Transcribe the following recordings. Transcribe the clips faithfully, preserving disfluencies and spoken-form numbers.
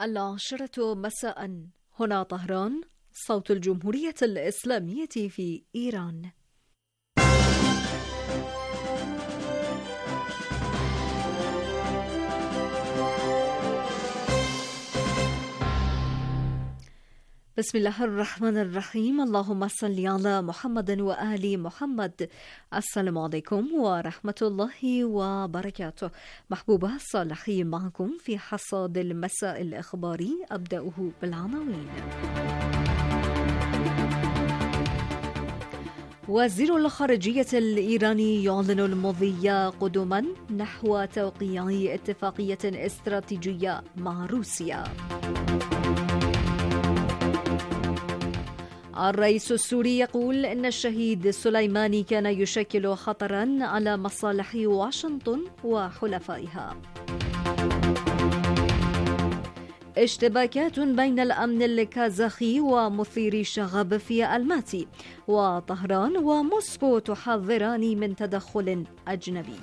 العاشرة مساء، هنا طهران، صوت الجمهورية الإسلامية في إيران. بسم الله الرحمن الرحيم. اللهم صل على محمد وآل محمد. السلام عليكم ورحمة الله وبركاته. محبوبة صالحي معكم في حصاد المساء الإخباري، أبدأه بالعناوين. وزير الخارجية الإيراني يعلن المضي قدما نحو توقيع اتفاقية استراتيجية مع روسيا. الرئيس السوري يقول إن الشهيد سليماني كان يشكل خطرا على مصالح واشنطن وحلفائها. اشتباكات بين الأمن الكازاخي ومثيري الشغب في الماتي، وطهران وموسكو تحذران من تدخل أجنبي.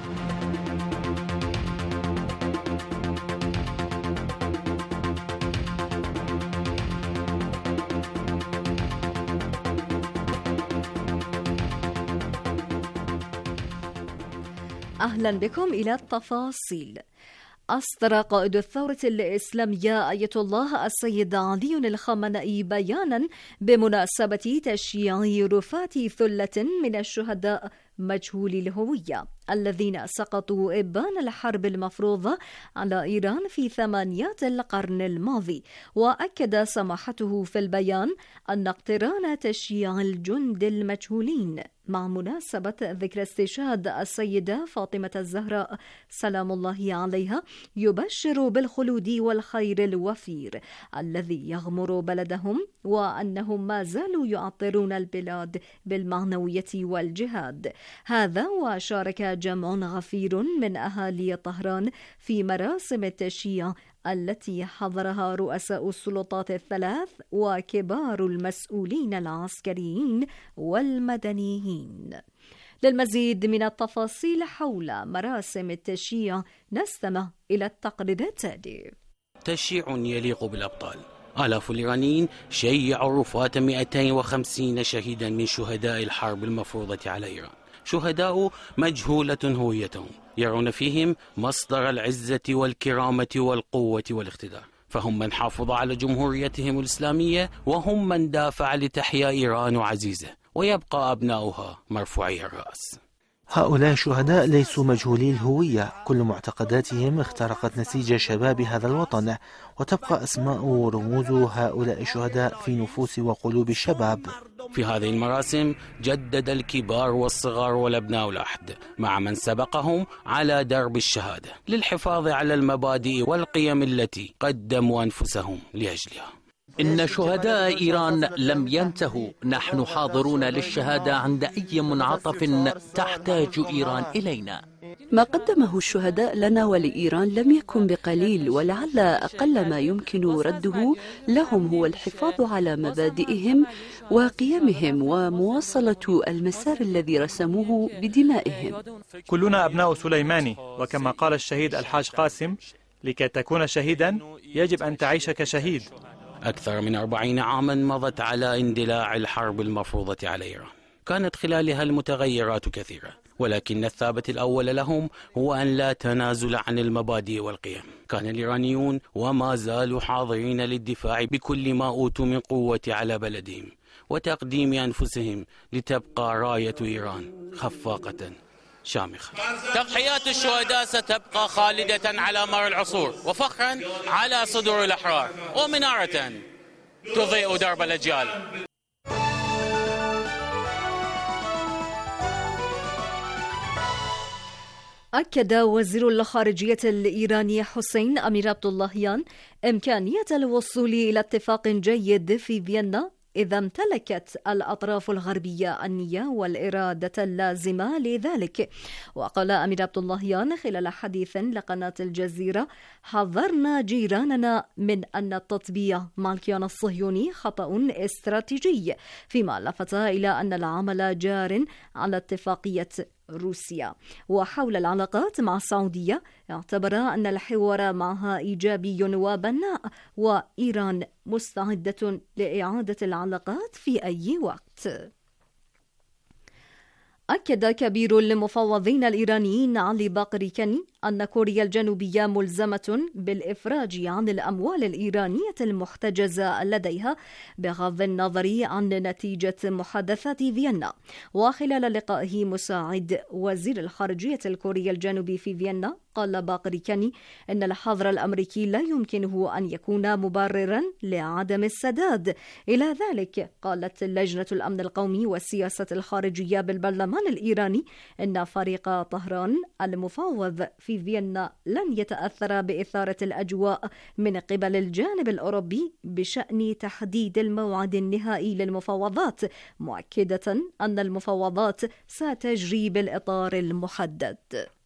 أهلا بكم إلى التفاصيل. أصدر قائد الثورة الإسلامية آية الله السيد علي الخامنئي بيانا بمناسبة تشييع رفات ثلة من الشهداء مجهولي الهوية الذين سقطوا إبان الحرب المفروضة على إيران في ثمانيات القرن الماضي. وأكد سماحته في البيان أن اقتران تشييع الجند المجهولين مع مناسبة ذكرى استشهاد السيدة فاطمة الزهراء سلام الله عليها يبشر بالخلود والخير الوفير الذي يغمر بلدهم، وأنهم ما زالوا يعطرون البلاد بالمعنوية والجهاد. هذا وشارك جمع غفير من أهالي طهران في مراسم التشييع التي حضرها رؤساء السلطات الثلاث وكبار المسؤولين العسكريين والمدنيين. للمزيد من التفاصيل حول مراسم التشييع نستمع إلى التقرير التالي. تشييع يليق بالأبطال. آلاف الإيرانيين شيعوا رفات مئتين وخمسين شهيدا من شهداء الحرب المفروضة على إيران، شهداء مجهولة هويتهم، يرون فيهم مصدر العزة والكرامة والقوة والاقتدار، فهم من حافظ على جمهوريتهم الإسلامية، وهم من دافع لتحيا إيران عزيزة ويبقى أبناؤها مرفوعي الرأس. هؤلاء الشهداء ليسوا مجهولي الهوية، كل معتقداتهم اخترقت نسيج شباب هذا الوطن، وتبقى أسماء ورموز هؤلاء الشهداء في نفوس وقلوب الشباب. في هذه المراسم جدد الكبار والصغار والأبناء العهد مع من سبقهم على درب الشهادة للحفاظ على المبادئ والقيم التي قدموا أنفسهم لأجلها. إن شهداء إيران لم ينتهوا، نحن حاضرون للشهادة عند أي منعطف تحتاج إيران إلينا. ما قدمه الشهداء لنا ولإيران لم يكن بقليل، ولعل أقل ما يمكن رده لهم هو الحفاظ على مبادئهم وقيمهم ومواصلة المسار الذي رسموه بدمائهم. كلنا أبناء سليماني، وكما قال الشهيد الحاج قاسم: لكي تكون شهيدا يجب أن تعيش كشهيد. أكثر من أربعين عاما مضت على اندلاع الحرب المفروضة على إيران، كانت خلالها المتغيرات كثيرة، ولكن الثابت الأول لهم هو أن لا تنازل عن المبادئ والقيم. كان الإيرانيون وما زالوا حاضرين للدفاع بكل ما أوتوا من قوة على بلدهم وتقديم أنفسهم لتبقى راية إيران خفاقة شامخة. تضحيات الشهداء ستبقى خالدة على مر العصور وفخرا على صدور الأحرار، ومنارة تضيء درب الأجيال. أكد وزير الخارجية الإيراني حسين أمير عبد اللهيان إمكانية الوصول إلى اتفاق جيد في فيينا إذا امتلكت الأطراف الغربية النية والإرادة اللازمة لذلك. وقال أمير عبد اللهيان خلال حديث لقناة الجزيرة: حذرنا جيراننا من أن التطبيع مع الكيان الصهيوني خطأ استراتيجي، فيما لفت إلى أن العمل جار على اتفاقية روسيا. وحول العلاقات مع السعودية اعتبر أن الحوار معها إيجابي وبناء، وإيران مستعدة لإعادة العلاقات في أي وقت. أكد كبير المفوضين الإيرانيين علي باقر كاني أن كوريا الجنوبية ملزمة بالإفراج عن الأموال الإيرانية المحتجزة لديها بغض النظر عن نتيجة محادثات فيينا. وخلال لقائه مساعد وزير الخارجية الكوري الجنوبي في فيينا، قال باقر كاني أن الحظر الأمريكي لا يمكنه أن يكون مبررا لعدم السداد. إلى ذلك قالت لجنة الأمن القومي والسياسة الخارجية بالبرلمان الإيراني أن فريق طهران المفوض في فيينا لن يتأثر بإثارة الأجواء من قبل الجانب الأوروبي بشأن تحديد الموعد النهائي للمفاوضات، مؤكدة أن المفاوضات ستجري بالإطار المحدد.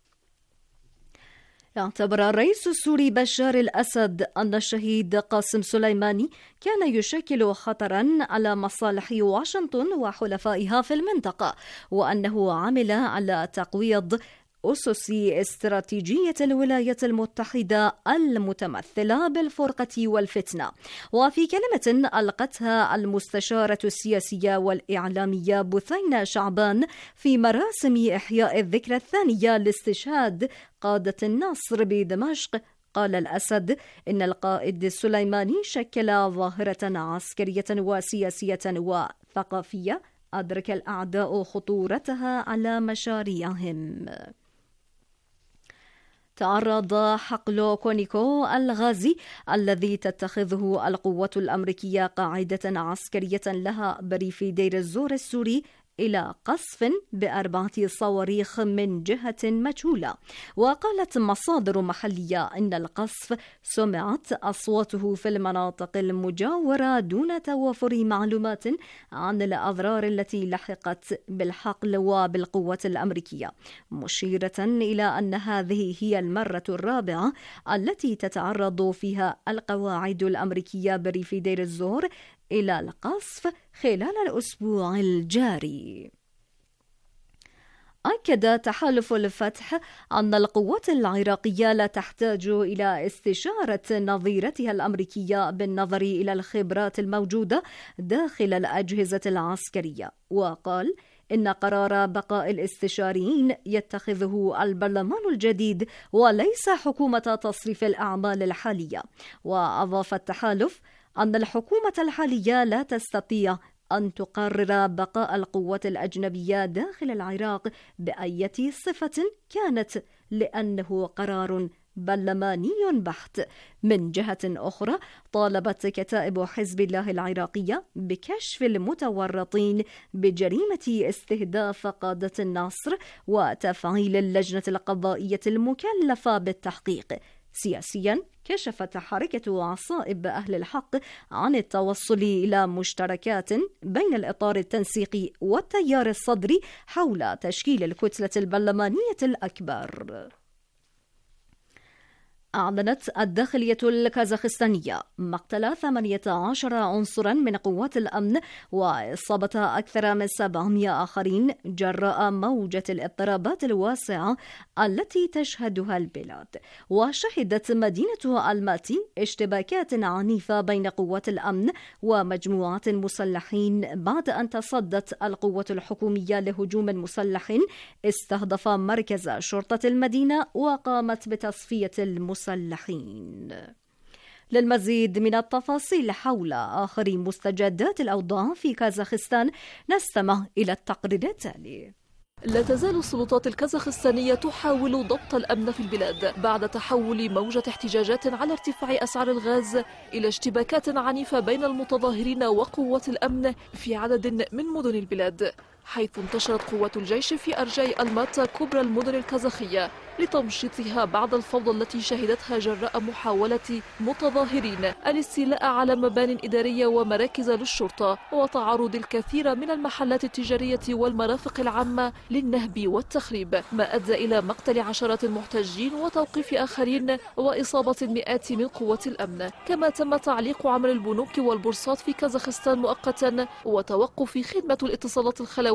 اعتبر الرئيس السوري بشار الأسد أن الشهيد قاسم سليماني كان يشكل خطرا على مصالح واشنطن وحلفائها في المنطقة، وأنه عمل على تقويض أسس استراتيجية الولايات المتحدة المتمثلة بالفرقة والفتنة. وفي كلمة ألقتها المستشارة السياسية والإعلامية بثينة شعبان في مراسم إحياء الذكرى الثانية لاستشهاد قادة النصر بدمشق، قال الأسد إن القائد السليماني شكل ظاهرة عسكرية وسياسية وثقافية أدرك الأعداء خطورتها على مشاريعهم. تعرض حقل كونيكو الغازي الذي تتخذه القوات الأمريكية قاعدة عسكرية لها بريف دير الزور السوري إلى قصف بأربعة صواريخ من جهة مجهولة. وقالت مصادر محلية إن القصف سمعت أصواته في المناطق المجاورة دون توافر معلومات عن الأضرار التي لحقت بالحقل وبالقوات الأمريكية، مشيرة إلى أن هذه هي المرة الرابعة التي تتعرض فيها القواعد الأمريكية بريف دير الزور إلى القصف خلال الأسبوع الجاري. أكد تحالف الفتح أن القوات العراقية لا تحتاج إلى استشارة نظيرتها الأمريكية بالنظر إلى الخبرات الموجودة داخل الأجهزة العسكرية، وقال إن قرار بقاء الاستشاريين يتخذه البرلمان الجديد وليس حكومة تصريف الأعمال الحالية. وأضاف التحالف أن الحكومة الحالية لا تستطيع أن تقرر بقاء القوات الأجنبية داخل العراق بأية صفة كانت، لأنه قرار برلماني بحت. من جهة أخرى طالبت كتائب حزب الله العراقية بكشف المتورطين بجريمة استهداف قادة النصر وتفعيل اللجنة القضائية المكلفة بالتحقيق. سياسيا كشفت حركة عصائب أهل الحق عن التوصل إلى مشتركات بين الإطار التنسيقي والتيار الصدري حول تشكيل الكتلة البرلمانية الأكبر. أعلنت الداخلية الكازاخستانية مقتل ثمانية عشر عنصرا من قوات الأمن وإصابة أكثر من سبعمائة آخرين جراء موجة الاضطرابات الواسعة التي تشهدها البلاد. وشهدت مدينة الماتي اشتباكات عنيفة بين قوات الأمن ومجموعات مسلحين بعد أن تصدت القوة الحكومية لهجوم مسلح استهدف مركز شرطة المدينة وقامت بتصفية المسلحين. للمزيد من التفاصيل حول آخر مستجدات الأوضاع في كازاخستان نستمع إلى التقرير التالي. لا تزال السلطات الكازاخستانية تحاول ضبط الأمن في البلاد بعد تحول موجة احتجاجات على ارتفاع أسعار الغاز إلى اشتباكات عنيفة بين المتظاهرين وقوات الأمن في عدد من مدن البلاد، حيث انتشرت قوات الجيش في أرجاء ألماتا كبرى المدن الكازاخية لتمشيطها بعد الفوضى التي شهدتها جراء محاولة متظاهرين الاستيلاء على مبان إدارية ومراكز للشرطة وتعرض الكثير من المحلات التجارية والمرافق العامة للنهب والتخريب، ما أدى إلى مقتل عشرات المحتجين وتوقيف آخرين وإصابة المئات من قوات الأمن. كما تم تعليق عمل البنوك والبورصات في كازاخستان مؤقتا وتوقف خدمة الاتصالات الخلوية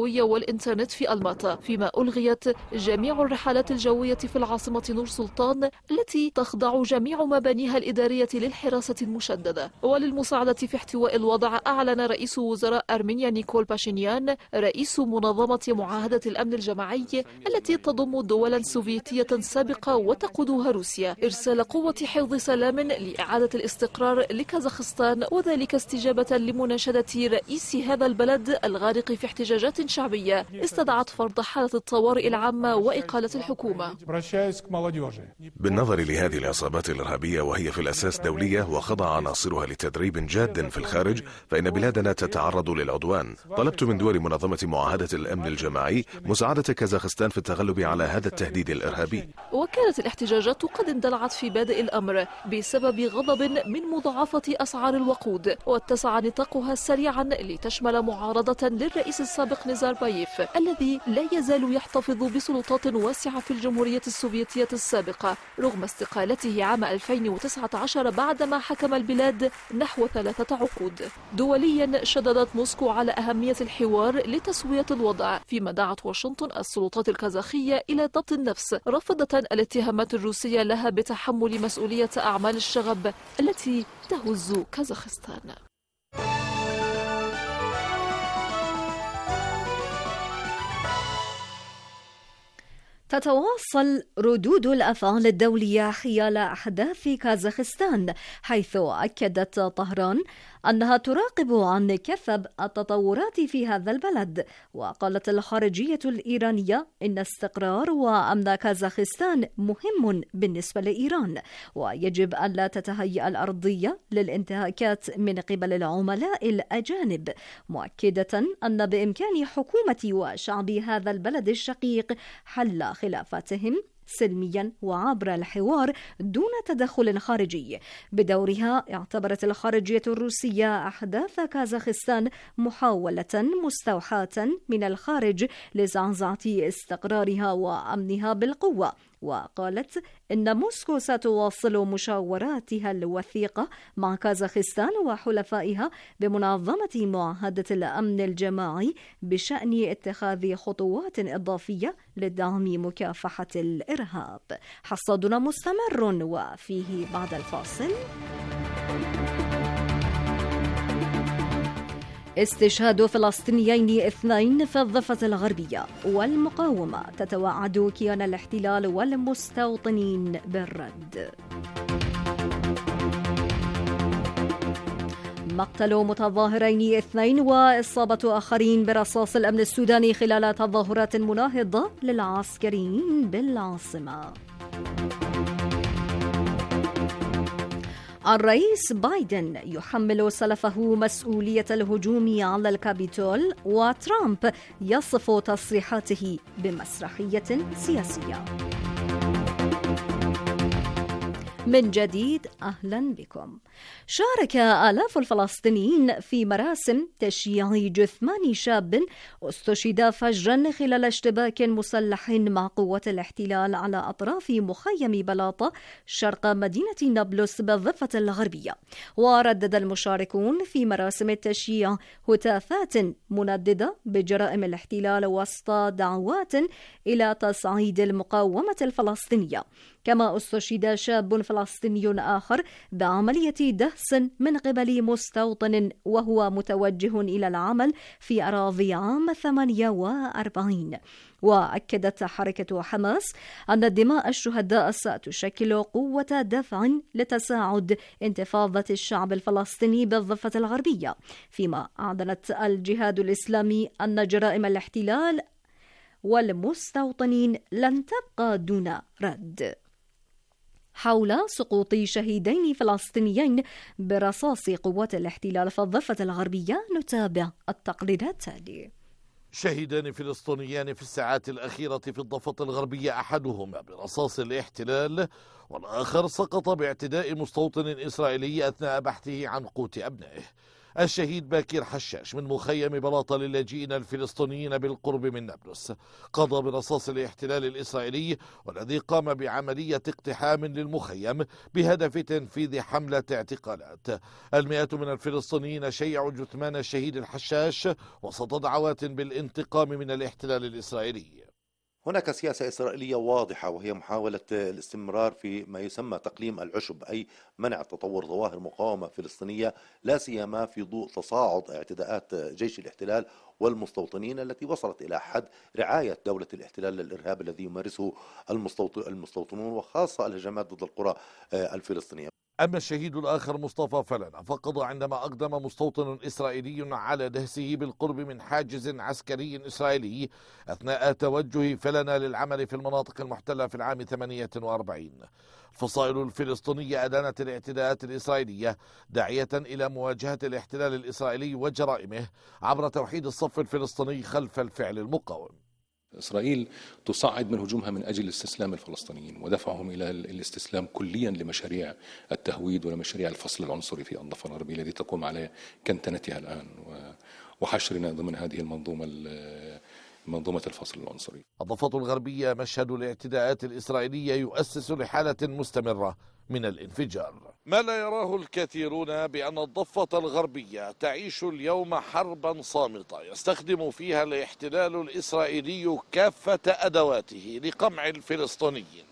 الجوية والإنترنت في ألماطة، فيما ألغيت جميع الرحلات الجوية في العاصمة نور سلطان التي تخضع جميع مبانيها الإدارية للحراسة المشددة. وللمساعدة في احتواء الوضع، أعلن رئيس وزراء أرمينيا نيكول باشينيان رئيس منظمة معاهدة الأمن الجماعي التي تضم دولا سوفيتية سابقة وتقودها روسيا إرسال قوة حفظ سلام لإعادة الاستقرار لكازاخستان، وذلك استجابة لمناشدة رئيس هذا البلد الغارق في احتجاجات شعبية استدعت فرض حالة الطوارئ العامة وإقالة الحكومة. بالنظر لهذه العصابات الإرهابية وهي في الأساس دولية وخضع عناصرها لتدريب جاد في الخارج، فإن بلادنا تتعرض للعدوان. طلبت من دول منظمة معاهدة الأمن الجماعي مساعدة كازاخستان في التغلب على هذا التهديد الإرهابي. وكانت الاحتجاجات قد اندلعت في بادئ الأمر بسبب غضب من مضاعفة أسعار الوقود، واتسع نطاقها سريعا لتشمل معارضة للرئيس السابق نزاربايف الذي لا يزال يحتفظ بسلطات واسعة في الجمهورية السوفيتية السابقة رغم استقالته عام ألفين وتسعة عشر بعدما حكم البلاد نحو ثلاثة عقود. دوليا شددت موسكو على أهمية الحوار لتسوية الوضع، فيما دعت واشنطن السلطات الكازاخية إلى ضبط النفس رافضة الاتهامات الروسية لها بتحمل مسؤولية أعمال الشغب التي تهز كازاخستان. تتواصل ردود الأفعال الدولية حيال أحداث كازاخستان، حيث أكدت طهران أنها تراقب عن كثب التطورات في هذا البلد. وقالت الخارجية الإيرانية إن استقرار وأمن كازاخستان مهم بالنسبة لإيران، ويجب أن لا تتهيأ الأرضية للانتهاكات من قبل العملاء الأجانب، مؤكدة أن بإمكان حكومة وشعب هذا البلد الشقيق حل خلافاتهم سلميا وعبر الحوار دون تدخل خارجي. بدورها اعتبرت الخارجية الروسية أحداث كازاخستان محاولة مستوحاة من الخارج لزعزعة استقرارها وأمنها بالقوة، وقالت إن موسكو ستواصل مشاوراتها الوثيقة مع كازاخستان وحلفائها بمنظمة معاهدة الأمن الجماعي بشأن اتخاذ خطوات إضافية لدعم مكافحة الإرهاب. حصادنا مستمر وفيه بعد الفاصل. استشهاد فلسطينيين اثنين في الضفة الغربية، والمقاومة تتوعد كيان الاحتلال والمستوطنين بالرد. مقتل متظاهرين اثنين وإصابة آخرين برصاص الأمن السوداني خلال تظاهرات مناهضة للعسكريين بالعاصمة. الرئيس بايدن يحمل سلفه مسؤولية الهجوم على الكابيتول، وترامب يصف تصريحاته بمسرحية سياسية. من جديد أهلا بكم. شارك آلاف الفلسطينيين في مراسم تشييع جثمان شاب استشهد فجرا خلال اشتباك مسلح مع قوات الاحتلال على أطراف مخيم بلاطة شرق مدينة نابلس بالضفة الغربية. وردد المشاركون في مراسم التشييع هتافات منددة بجرائم الاحتلال وسط دعوات إلى تصعيد المقاومة الفلسطينية. كما استشهد شاب فلسطيني آخر بعملية دهس من قبل مستوطن وهو متوجه إلى العمل في أراضي عام ثمانية وأربعين. وأكدت حركة حماس أن دماء الشهداء ستشكل قوة دفع لتساعد انتفاضة الشعب الفلسطيني بالضفة الغربية، فيما أعلنت الجهاد الإسلامي أن جرائم الاحتلال والمستوطنين لن تبقى دون رد. حول سقوط شهيدين فلسطينيين برصاص قوات الاحتلال في الضفة الغربية نتابع التقرير التالي. شهيدان فلسطينيان في الساعات الأخيرة في الضفة الغربية، أحدهما برصاص الاحتلال والآخر سقط باعتداء مستوطن إسرائيلي أثناء بحثه عن قوت أبنائه. الشهيد باكر حشاش من مخيم بلاطة للاجئين الفلسطينيين بالقرب من نابلس قضى برصاص الاحتلال الإسرائيلي والذي قام بعملية اقتحام للمخيم بهدف تنفيذ حملة اعتقالات. المئات من الفلسطينيين شيعوا جثمان الشهيد الحشاش وسط دعوات بالانتقام من الاحتلال الإسرائيلي. هناك سياسة إسرائيلية واضحة وهي محاولة الاستمرار في ما يسمى تقليم العشب، أي منع تطور ظواهر مقاومة فلسطينية، لا سيما في ضوء تصاعد اعتداءات جيش الاحتلال والمستوطنين التي وصلت إلى حد رعاية دولة الاحتلال للإرهاب الذي يمارسه المستوطنون وخاصة الهجمات ضد القرى الفلسطينية. أما الشهيد الآخر مصطفى فلنة فقضى عندما أقدم مستوطن إسرائيلي على دهسه بالقرب من حاجز عسكري إسرائيلي أثناء توجه فلنة للعمل في المناطق المحتلة في العام ثمانية وأربعين. الفصائل الفلسطينية أدانت الاعتداءات الإسرائيلية داعية إلى مواجهة الاحتلال الإسرائيلي وجرائمه عبر توحيد الصف الفلسطيني خلف الفعل المقاوم. إسرائيل تصعد من هجومها من أجل استسلام الفلسطينيين ودفعهم إلى الاستسلام كليا لمشاريع التهويد ولمشاريع الفصل العنصري في الضفة الغربية الذي تقوم على كنتنتها الآن وحشرنا ضمن هذه المنظومة منظومة الفصل العنصري. الضفة الغربية مشهد الاعتداءات الإسرائيلية يؤسس لحالة مستمرة من الانفجار. ما لا يراه الكثيرون بأن الضفة الغربية تعيش اليوم حربا صامتة يستخدم فيها الاحتلال الإسرائيلي كافة أدواته لقمع الفلسطينيين.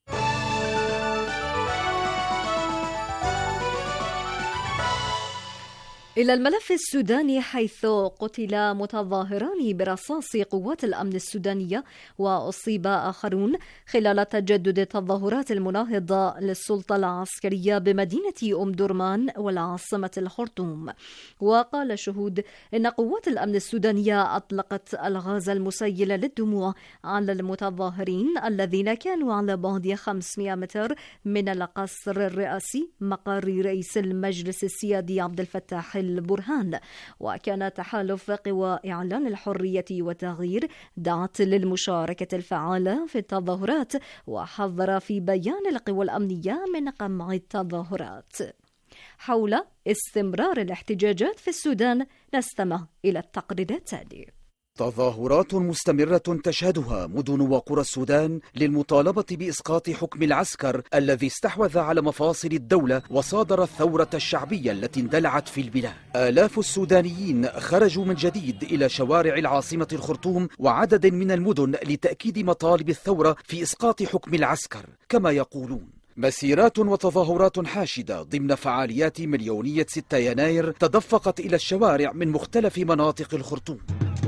إلى الملف السوداني، حيث قتل متظاهران برصاص قوات الأمن السودانية وأصيب آخرون خلال تجدد التظاهرات المناهضة للسلطة العسكرية بمدينة أم درمان والعاصمة الخرطوم. وقال شهود إن قوات الأمن السودانية أطلقت الغاز المسيل للدموع على المتظاهرين الذين كانوا على بعد خمسمائة متر من القصر الرئاسي مقر رئيس المجلس السيادي عبد الفتاح البرهان. وكان تحالف قوى إعلان الحرية والتغيير دعت للمشاركة الفعالة في التظاهرات، وحذر في بيان القوى الأمنية من قمع التظاهرات. حول استمرار الاحتجاجات في السودان نستمع إلى التقرير التالي. تظاهرات مستمرة تشهدها مدن وقرى السودان للمطالبة بإسقاط حكم العسكر الذي استحوذ على مفاصل الدولة وصادر الثورة الشعبية التي اندلعت في البلاد. آلاف السودانيين خرجوا من جديد إلى شوارع العاصمة الخرطوم وعدد من المدن لتأكيد مطالب الثورة في إسقاط حكم العسكر. كما يقولون، مسيرات وتظاهرات حاشدة ضمن فعاليات مليونية ستة يناير تدفقت إلى الشوارع من مختلف مناطق الخرطوم.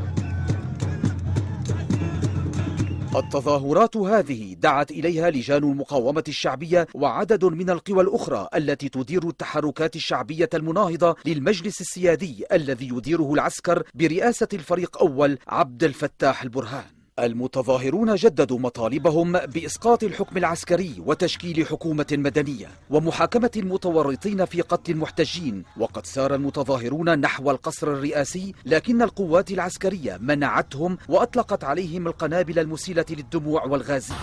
التظاهرات هذه دعت إليها لجان المقاومة الشعبية وعدد من القوى الأخرى التي تدير التحركات الشعبية المناهضة للمجلس السيادي الذي يديره العسكر برئاسة الفريق أول عبد الفتاح البرهان. المتظاهرون جددوا مطالبهم بإسقاط الحكم العسكري وتشكيل حكومة مدنية ومحاكمة المتورطين في قتل المحتجين. وقد سار المتظاهرون نحو القصر الرئاسي، لكن القوات العسكرية منعتهم وأطلقت عليهم القنابل المسيلة للدموع والغاز.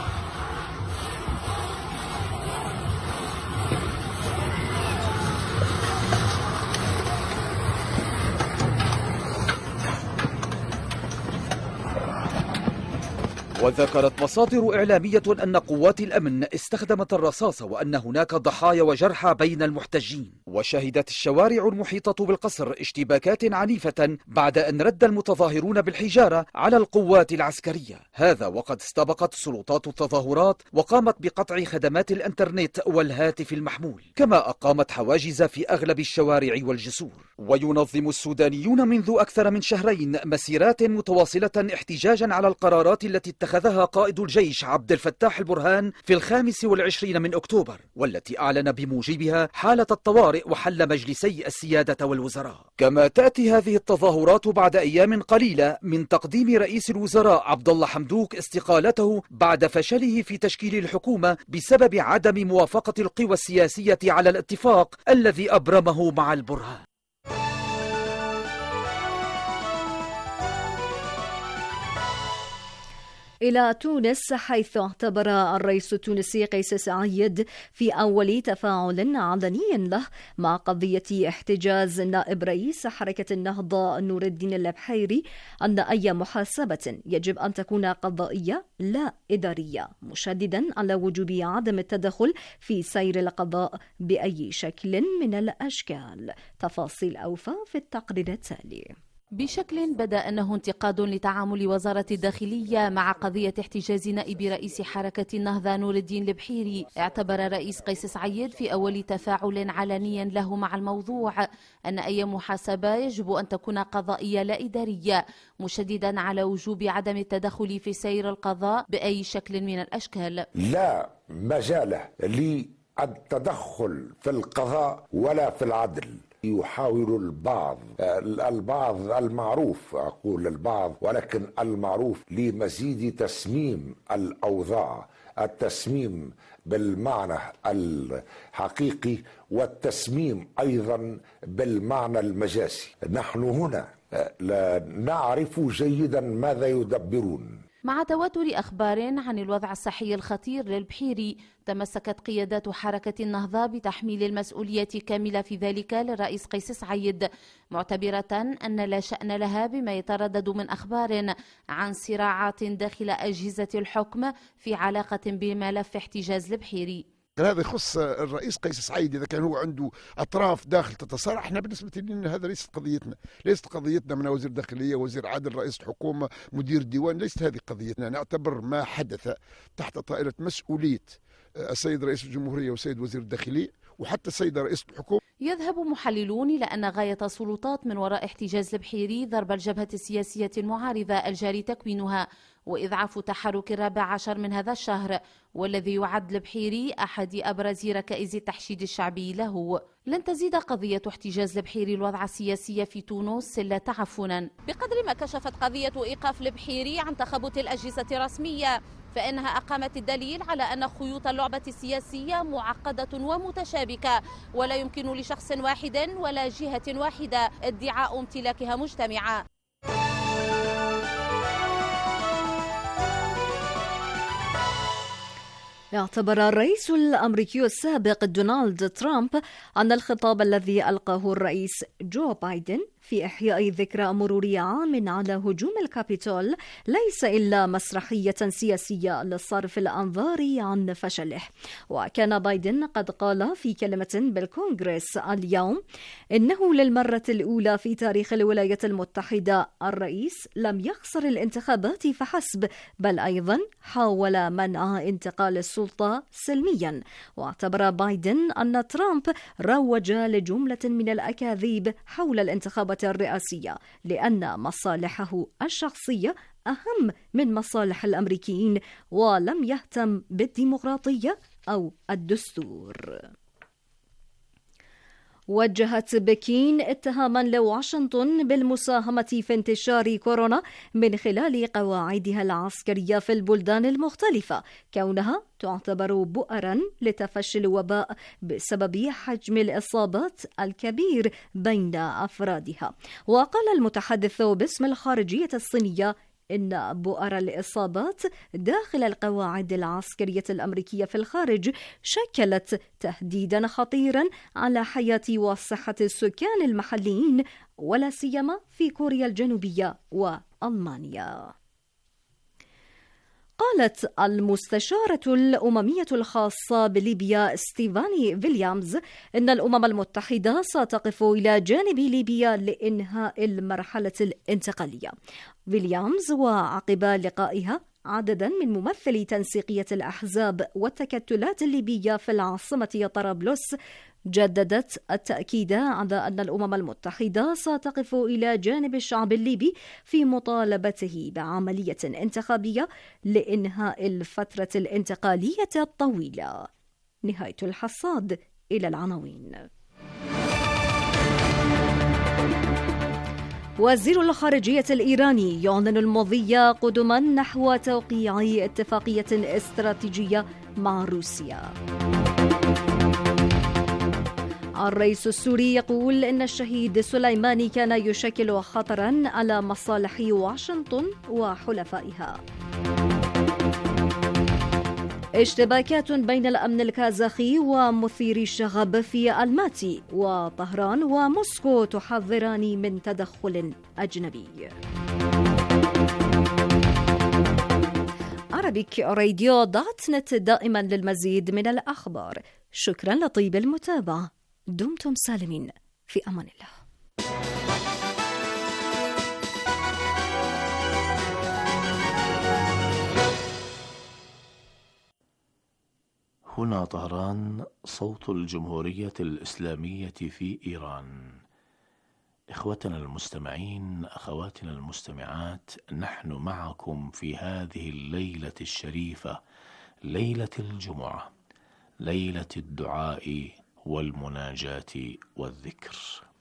وذكرت مصادر إعلامية أن قوات الأمن استخدمت الرصاص وأن هناك ضحايا وجرحى بين المحتجين. وشهدت الشوارع المحيطة بالقصر اشتباكات عنيفة بعد أن رد المتظاهرون بالحجارة على القوات العسكرية. هذا وقد استبقت سلطات التظاهرات وقامت بقطع خدمات الانترنت والهاتف المحمول، كما أقامت حواجز في أغلب الشوارع والجسور. وينظم السودانيون منذ أكثر من شهرين مسيرات متواصلة احتجاجا على القرارات التي اتخذها قائد الجيش عبد الفتاح البرهان في الخامس والعشرين من أكتوبر، والتي أعلن بموجبها حالة الطوارئ وحل مجلسي السيادة والوزراء. كما تأتي هذه التظاهرات بعد أيام قليلة من تقديم رئيس الوزراء عبد الله حمدوك استقالته بعد فشله في تشكيل الحكومة بسبب عدم موافقة القوى السياسية على الاتفاق الذي أبرمه مع البرهان. إلى تونس، حيث اعتبر الرئيس التونسي قيس سعيد في أول تفاعل علني له مع قضية احتجاز نائب رئيس حركة النهضة نور الدين البحيري أن أي محاسبة يجب أن تكون قضائية لا إدارية، مشددا على وجوب عدم التدخل في سير القضاء بأي شكل من الأشكال. تفاصيل أوفى في التقرير التالي. بشكل بدا أنه انتقاد لتعامل وزارة الداخلية مع قضية احتجاز نائب رئيس حركة النهضة نور الدين البحيري، اعتبر الرئيس قيس سعيد في أول تفاعل علني له مع الموضوع أن أي محاسبة يجب أن تكون قضائية لا إدارية، مشددا على وجوب عدم التدخل في سير القضاء بأي شكل من الأشكال. لا مجال للتدخل في القضاء ولا في العدل. يحاول البعض البعض المعروف، أقول البعض ولكن المعروف، لمزيد تسميم الأوضاع، التسميم بالمعنى الحقيقي والتسميم أيضا بالمعنى المجازي. نحن هنا لا نعرف جيدا ماذا يدبرون. مع تواتر أخبار عن الوضع الصحي الخطير للبحيري، تمسكت قيادات حركة النهضة بتحميل المسؤولية كاملة في ذلك للرئيس قيس سعيد، معتبرة أن لا شأن لها بما يتردد من أخبار عن صراعات داخل أجهزة الحكم في علاقة بملف احتجاز البحيري. هذا يخص الرئيس قيس سعيد، إذا كان هو عنده أطراف داخل تتصارع. احنا بالنسبة لنا هذا ليست قضيتنا، ليست قضيتنا من وزير داخلية، وزير عدل، رئيس الحكومة، مدير ديوان، ليست هذه قضيتنا. نعتبر ما حدث تحت طائلة مسؤولية السيد رئيس الجمهورية والسيد وزير الداخلية وحتى السيد رئيس الحكومة. يذهب محللون إلى أن غاية السلطات من وراء احتجاز البحيري ضرب الجبهة السياسية المعارضة الجاري تكوينها وإضعاف تحرك الرابع عشر من هذا الشهر، والذي يعد البحيري أحد أبرز ركائز التحشيد الشعبي له. لن تزيد قضية احتجاز البحيري الوضع السياسي في تونس إلا تعفنا. بقدر ما كشفت قضية إيقاف البحيري عن تخبط الأجهزة الرسمية، فإنها أقامت الدليل على أن خيوط اللعبة السياسية معقدة ومتشابكة، ولا يمكن لشخص واحد ولا جهة واحدة ادعاء امتلاكها مجتمعة. اعتبر الرئيس الأمريكي السابق دونالد ترامب أن الخطاب الذي ألقاه الرئيس جو بايدن في إحياء ذكرى مرور عام على هجوم الكابيتول ليس إلا مسرحية سياسية لصرف الأنظار عن فشله. وكان بايدن قد قال في كلمة بالكونغرس اليوم إنه للمرة الأولى في تاريخ الولايات المتحدة الرئيس لم يخسر الانتخابات فحسب، بل أيضا حاول منع انتقال السلطة سلميا. واعتبر بايدن أن ترامب روج لجملة من الأكاذيب حول الانتخابات الرئاسية، لأن مصالحه الشخصية أهم من مصالح الأمريكيين، ولم يهتم بالديمقراطية أو الدستور. وجهت بكين اتهاما لواشنطن بالمساهمة في انتشار كورونا من خلال قواعدها العسكرية في البلدان المختلفة، كونها تعتبر بؤرا لتفشي الوباء بسبب حجم الإصابات الكبير بين أفرادها. وقال المتحدث باسم الخارجية الصينية إن بؤر الإصابات داخل القواعد العسكرية الأمريكية في الخارج شكلت تهديدا خطيرا على حياة وصحة السكان المحليين، ولا سيما في كوريا الجنوبية وألمانيا. قالت المستشارة الأممية الخاصة بليبيا ستيفاني فيليامز إن الأمم المتحدة ستقف إلى جانب ليبيا لإنهاء المرحلة الانتقالية. فيليامز وعقب لقائها عددا من ممثلي تنسيقية الأحزاب والتكتلات الليبية في العاصمة طرابلس جددت التأكيد على أن الأمم المتحدة ستقف إلى جانب الشعب الليبي في مطالبته بعملية انتخابية لإنهاء الفترة الانتقالية الطويلة. نهاية الحصاد. إلى العناوين. وزير الخارجية الإيراني يعلن المضي قدما نحو توقيع اتفاقية استراتيجية مع روسيا. الرئيس السوري يقول إن الشهيد سليماني كان يشكل خطرا على مصالح واشنطن وحلفائها. اشتباكات بين الأمن الكازاخي ومثيري الشغب في الماتي، وطهران وموسكو تحذران من تدخل أجنبي. عربيك راديو دوت نت، دائما للمزيد من الأخبار. شكرا لطيب المتابعة، دمتم سالمين، في أمان الله. هنا طهران، صوت الجمهورية الإسلامية في إيران. إخوتنا المستمعين، أخواتنا المستمعات، نحن معكم في هذه الليلة الشريفة، ليلة الجمعة، ليلة الدعاء والمناجاة والذكر.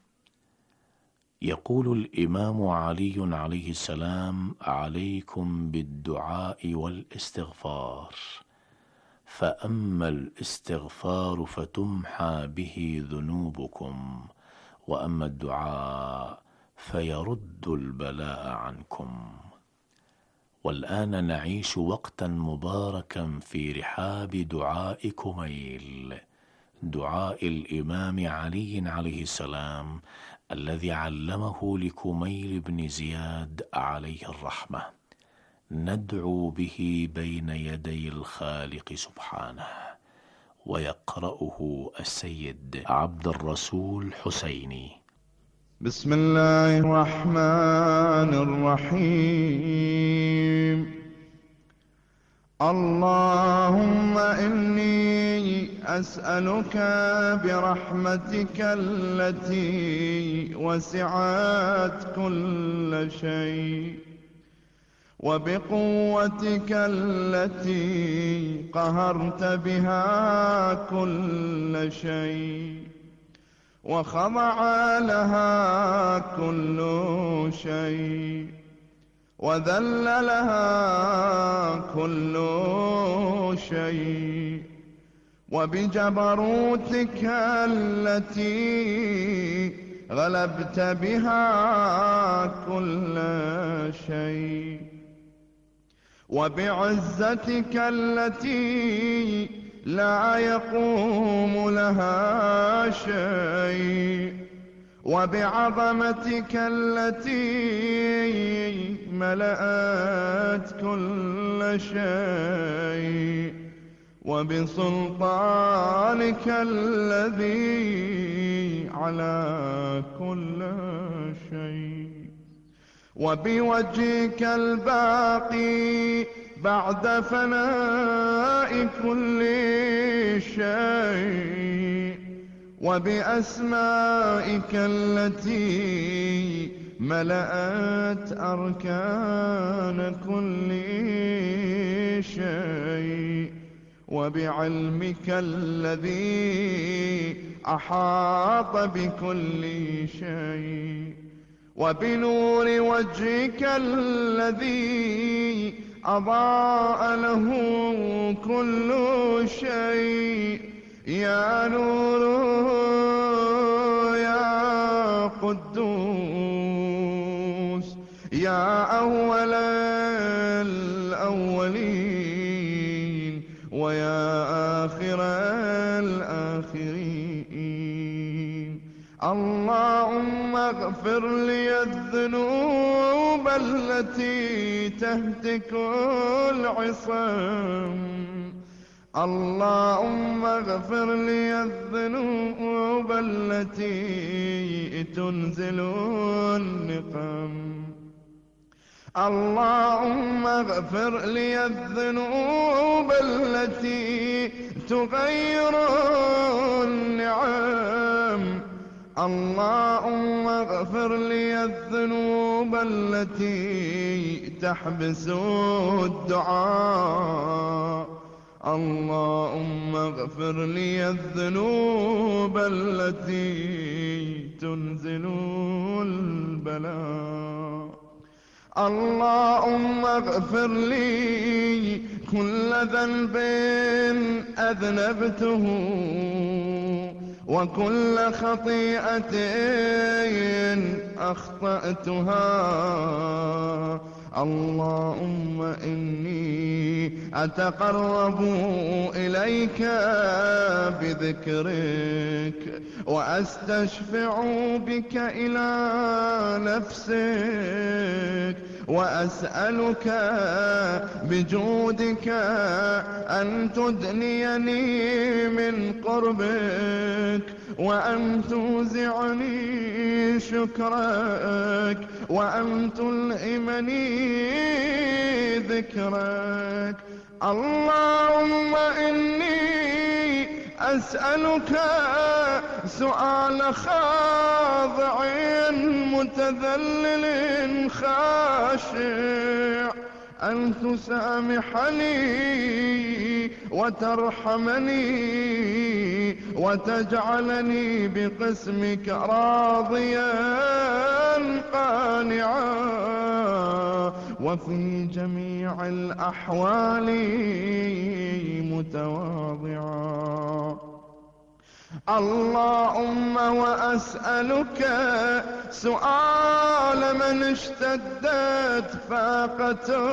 يقول الإمام علي عليه السلام: عليكم بالدعاء والاستغفار، فأما الاستغفار فتمحى به ذنوبكم، وأما الدعاء فيرد البلاء عنكم. والآن نعيش وقتا مباركا في رحاب دعاء كميل، دعاء الإمام علي عليه السلام الذي علمه لكميل بن زياد عليه الرحمة، ندعو به بين يدي الخالق سبحانه. ويقرأه السيد عبد الرسول حسيني. بسم الله الرحمن الرحيم. اللهم إني أسألك برحمتك التي وسعت كل شيء، وبقوتك التي قهرت بها كل شيء، وخضع لها كل شيء، وذل لها كل شيء، وبجبروتك التي غلبت بها كل شيء، وبعزتك التي لا يقوم لها شيء، وبعظمتك التي ملأت كل شيء، وبسلطانك الذي على كل شيء، وبوجهك الباقي بعد فناء كل شيء، وبأسمائك التي ملأت أركان كل شيء، وبعلمك الذي أحاط بكل شيء، وبنور وجهك الذي أضاء له كل شيء. يا نور يا قدوس، يا أول الأولين، ويا آخر الآخرين. اللهم اغفر لي الذنوب التي تهتك العصام، اللهم اغفر لي الذنوب التي تنزل النقم، اللهم اغفر لي الذنوب التي تغير النعم، اللهم اغفر لي الذنوب التي تحبس الدعاء، اللهم اغفر لي الذنوب التي تنزل البلاء، اللهم اغفر لي كل ذنب أذنبته، وكل خطيئة أخطأتها، اللهم إني أتقرب إليك بذكرك وأستشفع بك إلى نفسك وأسألك بجودك أن تدنيني من قربك وأن توزعني شكرك وأن تلهمني ذكرك. اللهم إني أسألك سؤال خاضع متذلل خاشع أن تسامحني وترحمني وتجعلني بقسمك راضيا قانعا وفي جميع الأحوال متواضعا. اللهم وأسألك سؤال من اشتدت فاقته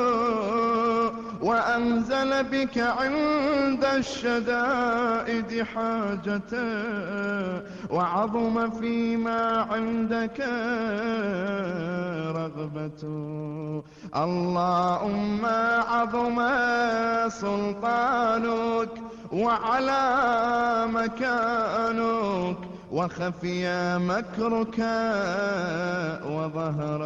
وأنزل بك عند الشدائد حاجته وعظم فيما عندك رغبته. اللهم عظم سلطانك وعلى مكانك وخفي مكرك وظهر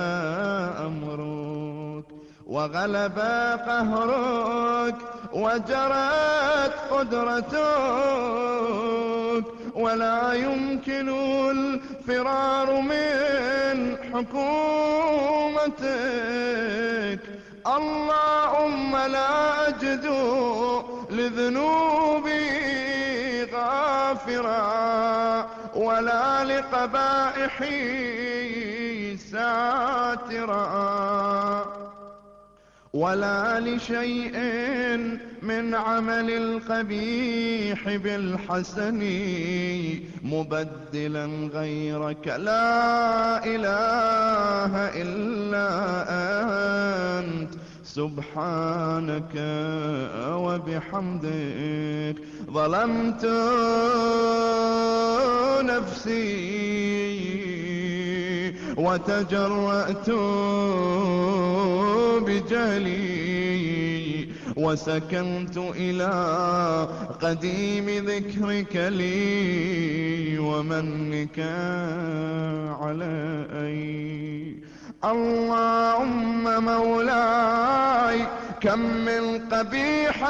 أمرك وغلب قهرك وجرت قدرتك ولا يمكن الفرار من حكومتك. اللهم لا أجد لذنوبي غافرا ولا لقبائحي ساترا ولا لشيء من عمل القبيح بالحسن مبدلا غيرك. لا إله إلا أنت سبحانك وبحمدك ظلمت نفسي وتجرأت بجهلي وسكنت إلى قديم ذكرك لي ومنك علي. اللهم مولاي كم من قبيح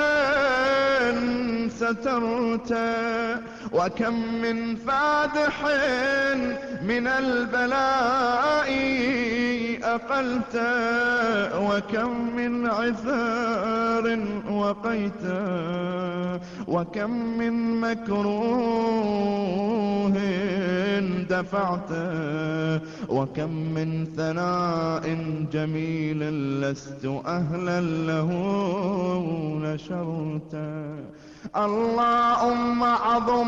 سترت وكم من فادح من البلاء أقلت وكم من عثار وقيت وكم من مكروه دفعت وكم من ثناء جميل لست أهلا له نشرت. اللهم عظم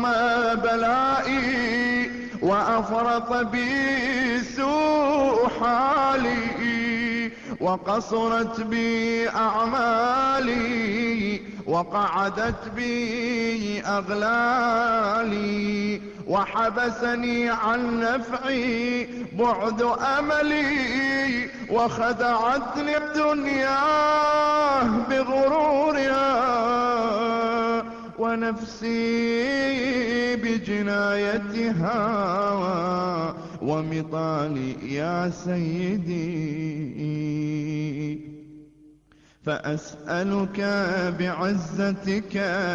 بلائي وأفرط بي سوء حالي وقصرت بي أعمالي وقعدت بي أغلالي وحبسني عن نفعي بعد أملي وخدعتني الدنيا بغرورها ونفسي بجنايتها ومطالي يا سيدي. فأسألك بعزتك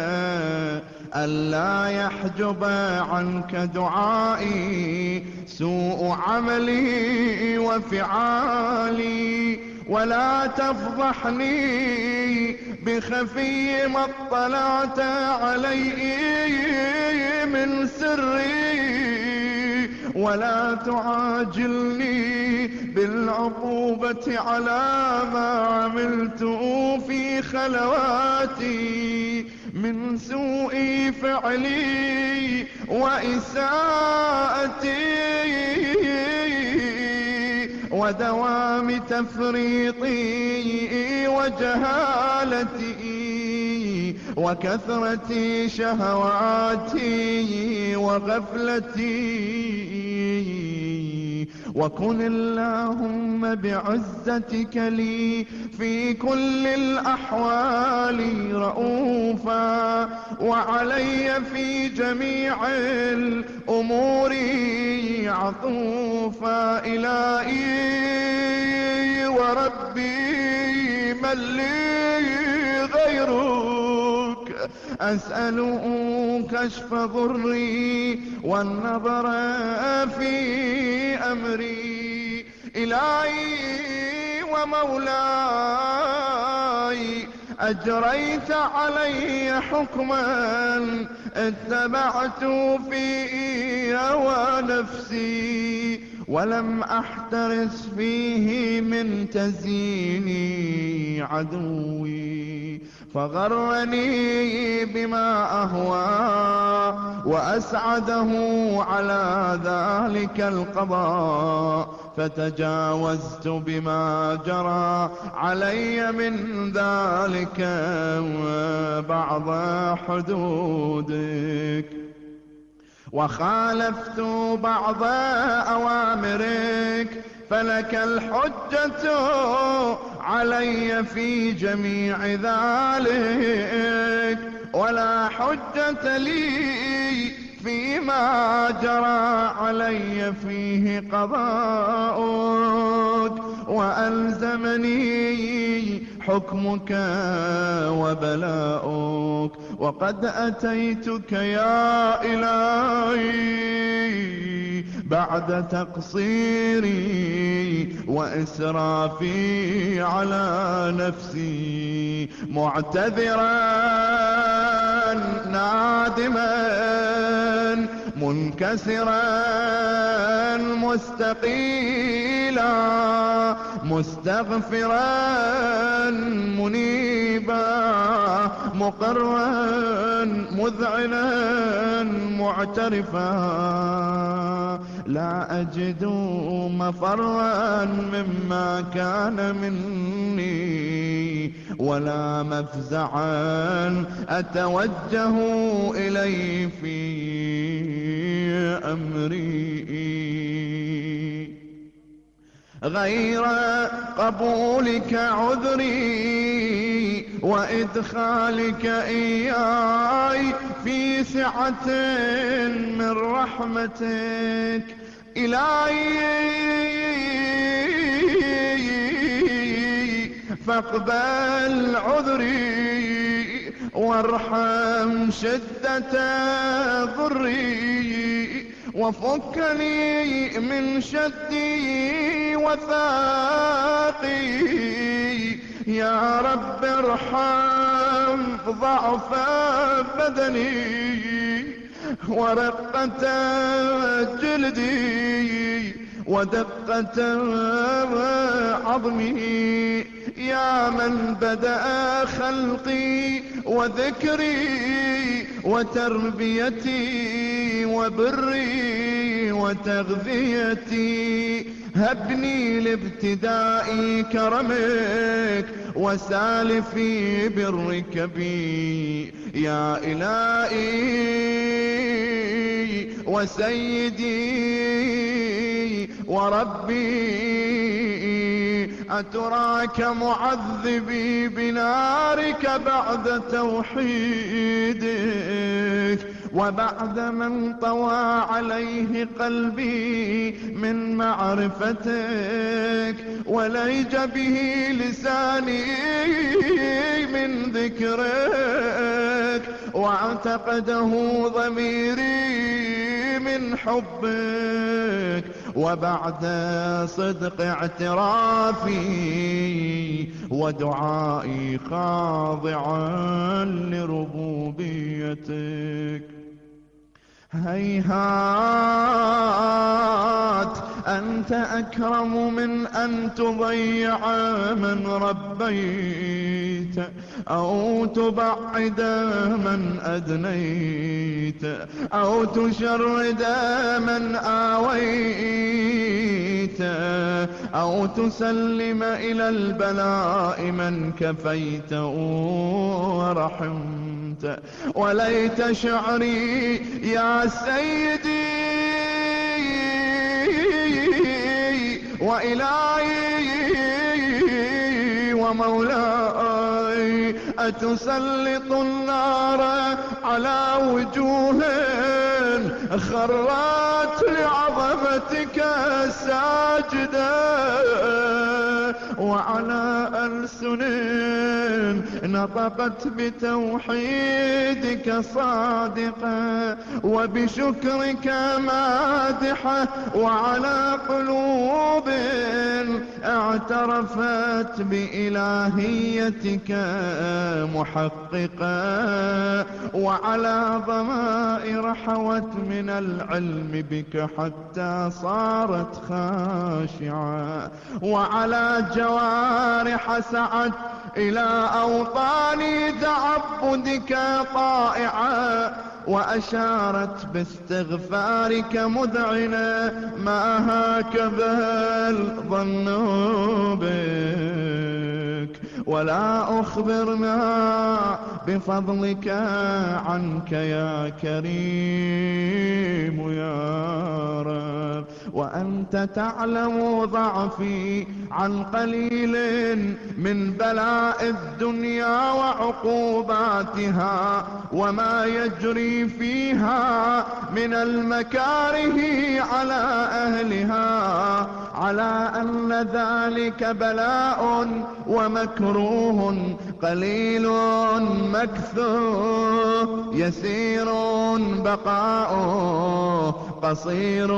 ألا يحجب عنك دعائي سوء عملي وفعالي ولا تفضحني بخفي ما اطلعت عليه من سري ولا تعاجلني بالعقوبة على ما عملت في خلواتي من سوء فعلي وإساءتي ودوام تفريطي وجهالتي وكثرة شهواتي وغفلتي. وكن اللهم بعزتك لي في كل الأحوال رؤوفا، وعلي في جميع الأمور عطوفا. إلهي وربي من لي غيرك، أسأل كشف ضري والنظر في أمري. إلهي ومولاي أجريت علي حكما اتبعت فيه هوى نفسي، ولم أحترس فيه من تزيين عدوي، فغرني بما أهوى وأسعده على ذلك القضاء، فتجاوزت بما جرى علي من ذلك بعض حدودك، وخالفت بعض أوامرك، فلك الحجة علي في جميع ذلك، ولا حجة لي فيما جرى علي فيه قضاؤك، وألزمني حكمك وبلاؤك. وقد أتيتك يا إلهي بعد تقصيري وإسرافي على نفسي، معتذرا نادما منكسرا مستقيلا مستغفرا منيبا مقرا مذعنا معترفا، لا أجد مفرا مما كان مني، ولا مفزعا أتوجه إليه في أمري، غير قبولك عذري وإدخالك إياي في سعة من رحمتك. إلهي فاقبل عذري وارحم شدة ضري، وفكني من شدي وثاقي. يا رب ارحم ضعف بدني ورقة جلدي ودقة عظمي، يا من بدأ خلقي وذكري وتربيتي وبري وتغذيتي. هبني لابتداء كرمك وسالفي برك بي، يا إلهي وسيدي وربي. أتراك معذبي بنارك بعد توحيدك، وبعد من طوى عليه قلبي من معرفتك، وليج به لساني من ذكرك، واعتقده ضميري من حبك، وبعد صدق اعترافي ودعائي خاضعا لربوبيتك. هيهات أنت أكرم من أن تضيع من ربيت، أو تبعد من أدنيت أو تشرد من آويت أو تسلم إلى البلاء من كفيت ورحمت. وليت شعري يا سيدي وإلهي ومولاي أتسلط النار على وجوه خرت لعظمتك ساجدة وعلى ألسن نطقت بتوحيدك صادقة وبشكرك مادحة وعلى قلوب اعترفت بإلهيتك محققة وعلى ضمائر حوت من العلم بك حتى صارت خاشعة وعلى جوارح سعت إلى أوطان تعبدك طائعة وأشارت باستغفارك مذعنة ما هكذا الظن بك ولا أخبرنا بفضلك عنك يا كريم يا رب. وأنت تعلم ضعفي عن قليل من بلاء الدنيا وعقوباتها وما يجري فيها من المكاره على أهلها على أن ذلك بلاء ومكروه قليل مكثور يسير بقاؤه قصير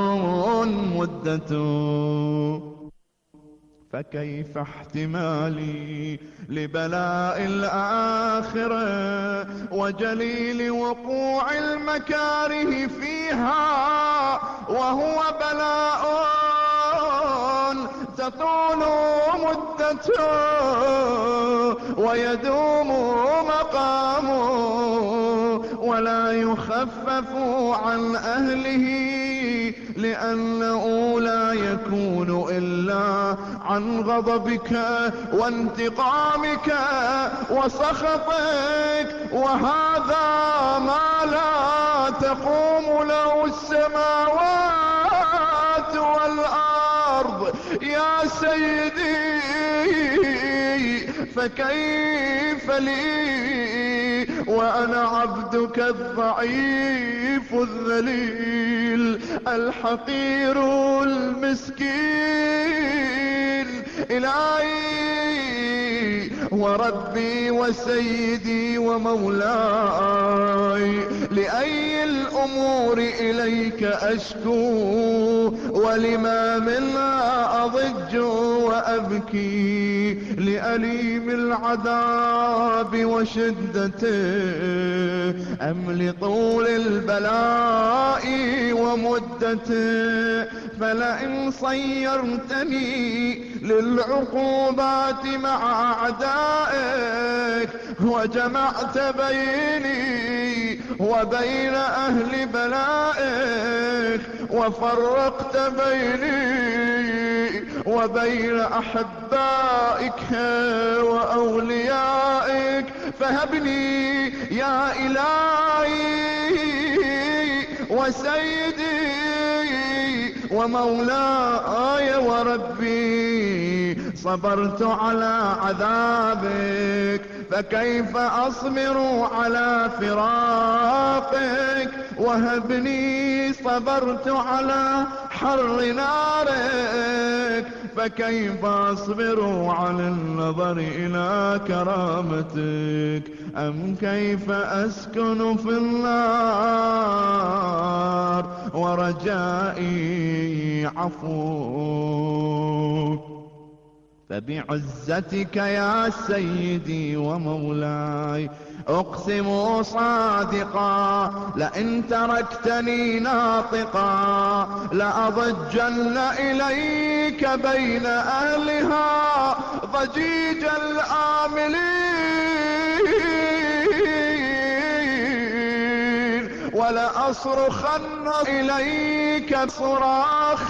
مدته. فكيف احتمالي لبلاء الآخرة وجليل وقوع المكاره فيها وهو بلاء تطول مدته ويدوم مقامه ولا يخفف عن أهله لأنه لا يكون إلا عن غضبك وانتقامك وسخطك وهذا ما لا تقوم له السماوات والأرض يا سيدي. فكيف لي وأنا عبدك الضعيف الذليل الحقير المسكين إلهي وربي وسيدي ومولاي لأي الأمور إليك أشكو ولما منها أضج وأبكي لأليم العذاب وشدته أم لطول البلاء ومدته. فلئن صيرتني للعقوبات مع أعدائك وجمعت بيني وبين أهل بلائك وفرقت بيني وبين أحبائك وأوليائك فهبني يا إلهي وسيدي ومولاي وربي صبرت على عذابك فكيف أصبر على فراقك وهبني صبرت على حر نارك فكيف أصبر على النظر إلى كرامتك أم كيف أسكن في النار ورجائي عفوك. فبعزتك يا سيدي ومولاي أقسم صادقا لئن تركتني ناطقا لأضجن إليك بين أهلها ضجيج الآملين ولأصرخن إليك صراخ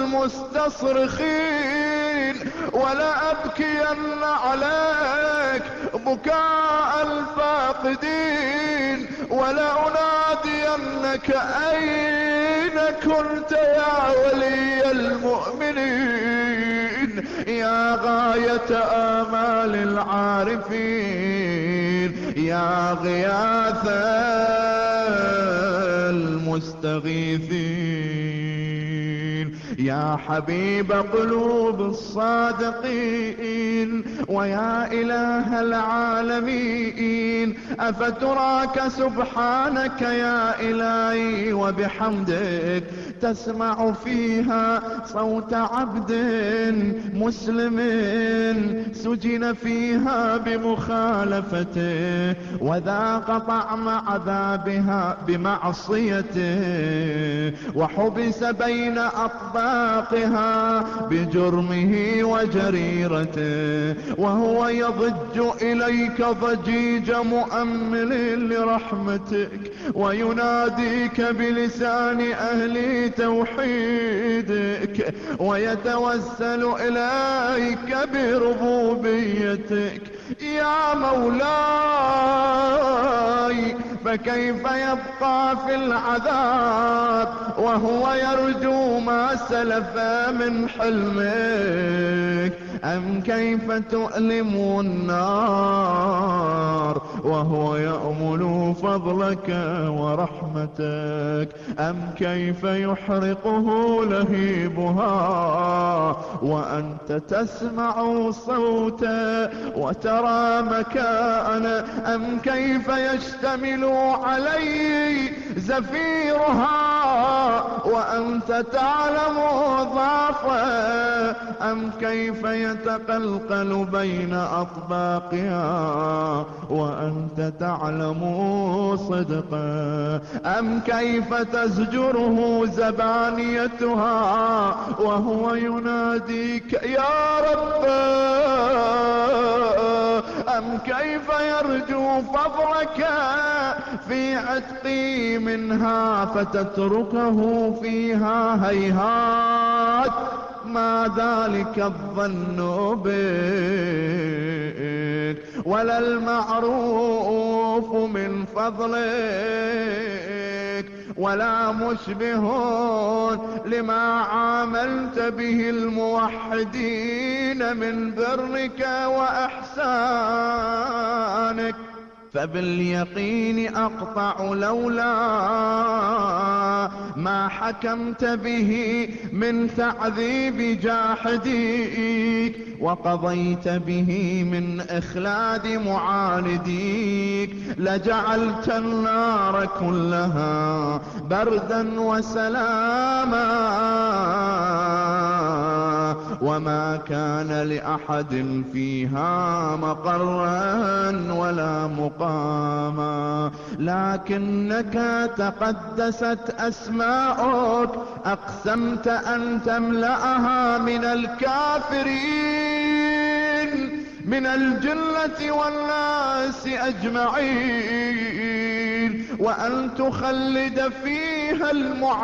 المستصرخين ولأبكين عليك بكاء الفاقدين ولأنادينك أين كنت يا ولي المؤمنين يا غاية آمال العارفين يا غياث المستغيثين يا حبيب قلوب الصادقين ويا إله العالمين أفتراك سبحانك يا إلهي وبحمدك تسمع فيها صوت عبد مسلم سجن فيها بمخالفته وذاق طعم عذابها بمعصيته وحبس بين أطباقها بجرمه وجريرته وهو يضج إليك ضجيج مؤمل لرحمتك ويناديك بلسان أهل توحيدك ويتوسل إليك بربوبيتك يا مولاي فكيف يبقى في العذاب وهو يرجو ما سلف من حلمك أم كيف تؤلم النار وهو يأمل فضلك ورحمتك أم كيف يحرقه لهيبها وأنت تسمع صوته وترى مكانه أم كيف يشتمل عليه زفيرها وأنت تعلم ضعفه أم كيف يتقلقل بين أطباقها وأنت تعلم صدقه أم كيف تزجره زبانيتها وهو يناديك يا رب أم كيف يرجو فضلك في عتقي منها فتتركه فيها هيهات ما ذلك الظن بك ولا المعروف من فضلك ولا مشبه لما عاملت به الموحدين من برك وإحسانك فباليقين أقطع لولا ما حكمت به من تعذيب جاحديك وقضيت به من إخلاد معانديك لجعلت النار كلها بردا وسلاما وما كان لأحد فيها مقرا ولا مقاما لكنك تقدست أسماؤك أقسمت أن تملأها من الكافرين من الجنة والناس أجمعين وأن تخلد فيها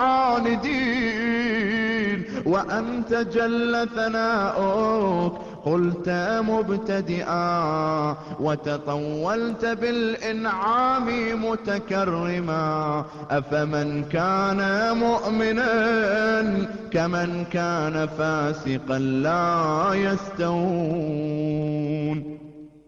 المعاندين وأنت جل ثناؤك قلت مبتدئا وتطولت بالإنعام متكرما أفمن كان مؤمنا كمن كان فاسقا لا يستوون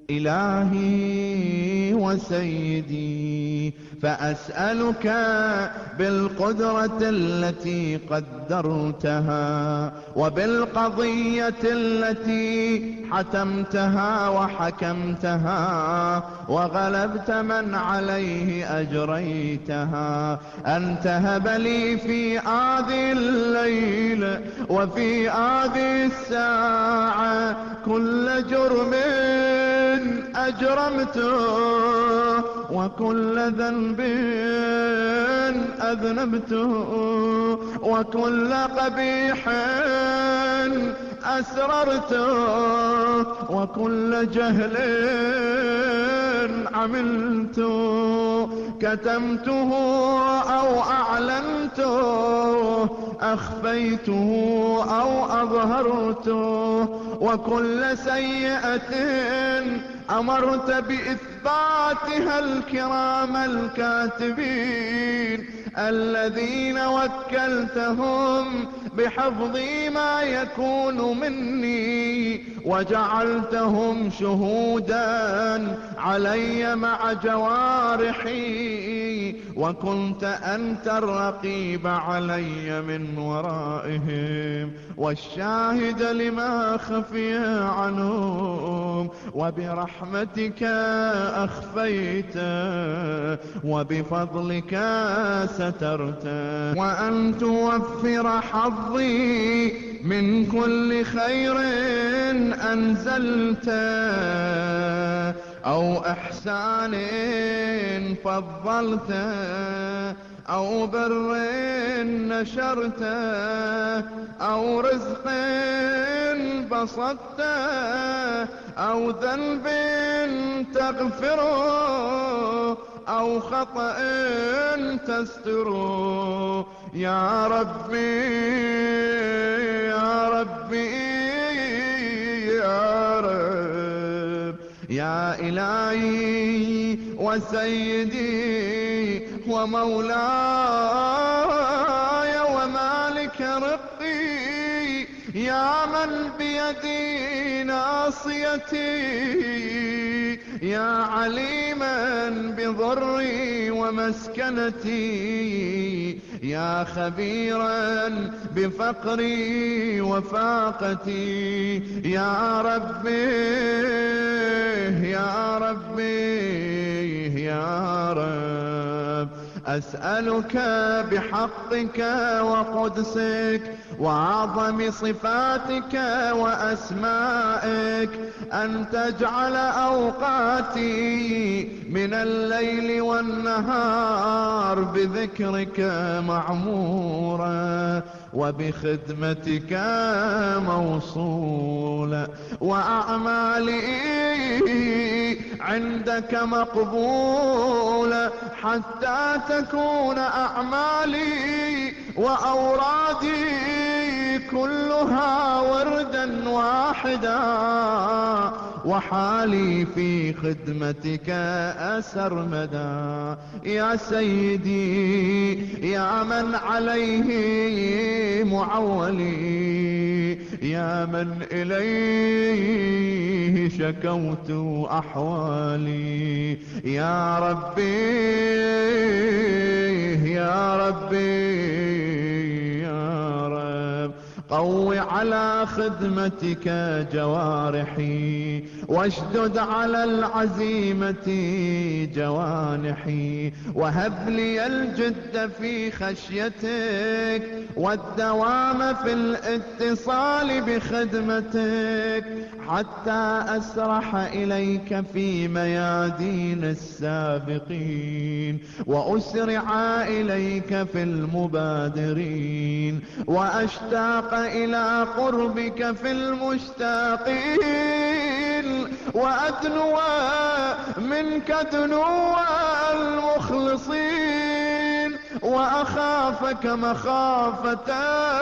إلهي وسيدي فأسألك بالقدرة التي قدرتها وبالقضية التي حتمتها وحكمتها وغلبت من عليه أجريتها أن تهب لي في هذه الليلة وفي هذه الساعة كل جرم أجرمته وكل ذنب أذنبته وكل قبيح أسررت وكل جهل عملت كتمته أو أعلنته أخفيته أو أظهرته وكل سيئة أمرت بإثباتها الكرام الكاتبين الذين وكلتهم بحفظ ما يكون مني وجعلتهم شهودا علي مع جوارحي وكنت أنت الرقيب علي من ورائهم والشاهد لما خفي عنهم وبرحمتك أخفيت وبفضلك سترت وأن توفر حظي من كل خير أنزلت أو إحسان فضلت أو بر نشرت أو رزق بسطت أو ذنب تغفره أو خطأ تستره يا ربي يا ربي يا رب يا إلهي وسيدي ومولاي ومالك رقي يا من بيدي ناصيتي يا عليما بضري ومسكنتي يا خبيرا بفقري وفاقتي يا ربي يا ربي يا رب أسألك بحقك وقدسك وأعظم صفاتك وأسمائك أن تجعل أوقاتي من الليل والنهار بذكرك معمورة وبخدمتك موصولة وأعمالي عندك مقبولة حتى تكون أعمالي وأورادي كلها وردا واحدا وحالي في خدمتك أسرمدا يا سيدي يا من عليه معولي يا من إليه شكوت أحوالي يا ربي يا ربي يا رب قو على خدمتك جوارحي واشدد على العزيمة جوانحي وهب لي الجد في خشيتك والدوام في الاتصال بخدمتك حتى أسرح إليك في ميادين السابقين وأسرع إليك في المبادرين وأشتاق إلى قربك في المشتاقين وأدنو منك دنو المخلصين وأخافك مخافة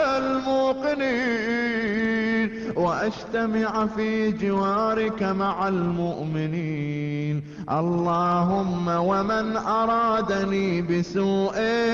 الموقنين وأجتمع في جوارك مع المؤمنين اللهم ومن أرادني بسوء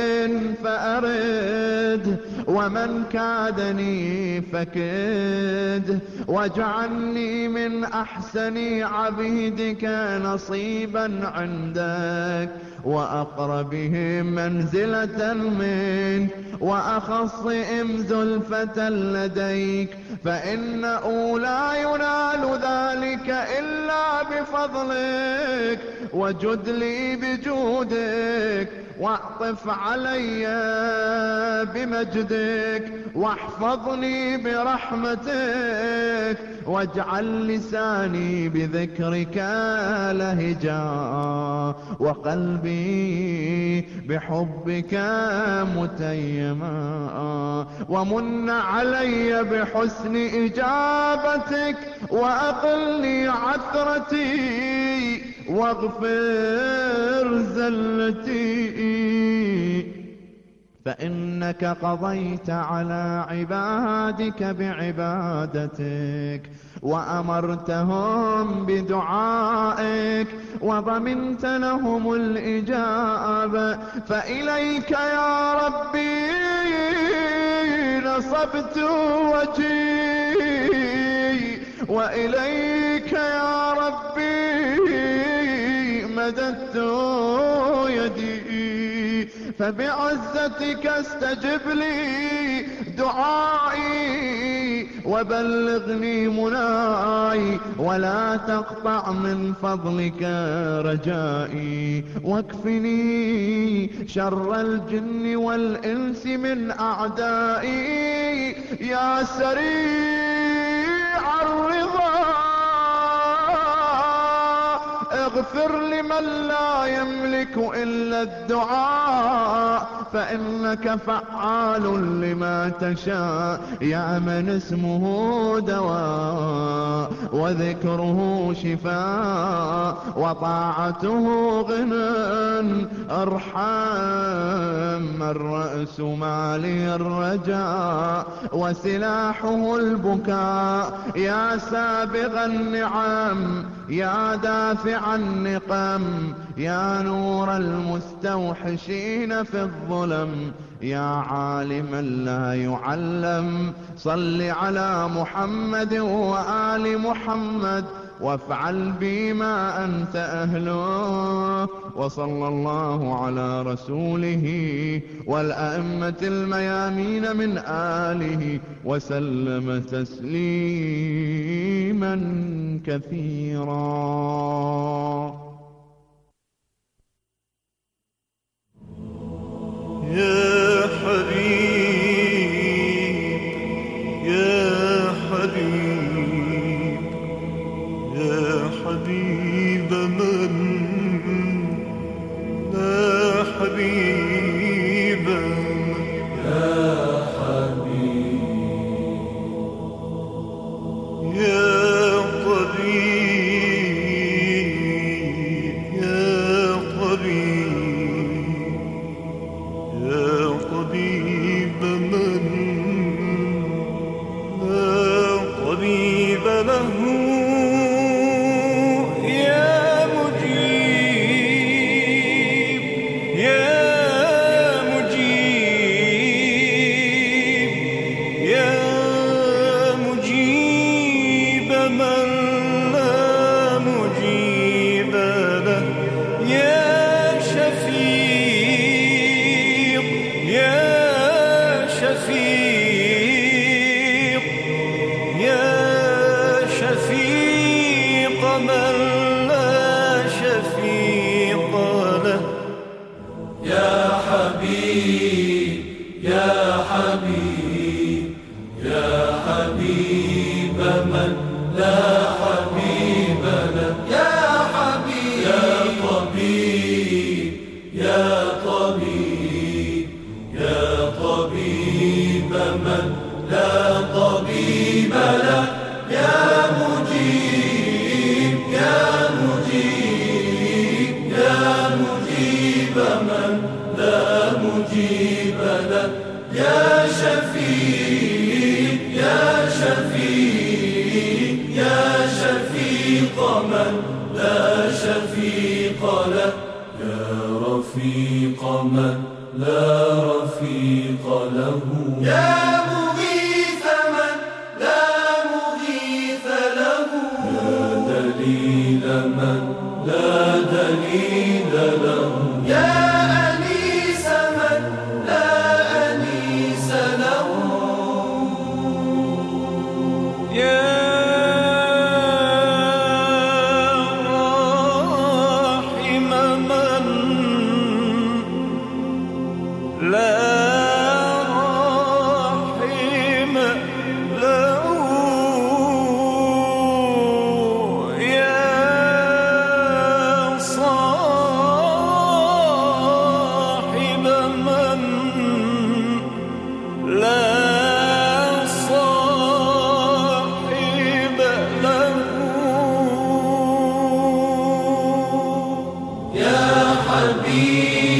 فأرد ومن كادني فكد واجعلني من أحسن عبيدك نصيبا عندك وأقربهم منزلة منك وأخصهم زلفة لديك فإنه لا ينال ذلك إلا بفضلك وجد لي بجودك واعطف علي بمجدك واحفظني برحمتك واجعل لساني بذكرك لهجا وقلبي بحبك متيما ومن علي بحسن إجابتك وأقلني عثرتي واغفر زلتي فإنك قضيت على عبادك بعبادتك وأمرتهم بدعائك وضمنت لهم الإجابة فإليك يا ربي نصبت وجهي وإليك يا ربي مددت يدي فبعزتك استجب لي دعائي وبلغني مناي ولا تقطع من فضلك رجائي واكفني شر الجن والإنس من أعدائي يا سريع الرضا اغفر لمن لا يملك إلا الدعاء فإنك فعال لما تشاء يا من اسمه دواء وذكره شفاء وطاعته غنى ارحم الرأس مالي الرجاء وسلاحه البكاء يا سابغ النعم يا دافع النقم يا نور المستوحشين في الظلم يا عالما لا يعلم صل على محمد وآل محمد وافعل بي ما أنت أهله وصلى الله على رسوله والأئمة الميامين من آله وسلم تسليما كثيرا. يا حبيب يا حبيب يا حبيب من لا حبيب يا حبيب يا طبيب يا طبيب يا طبيب من لا طبيب له حبيبي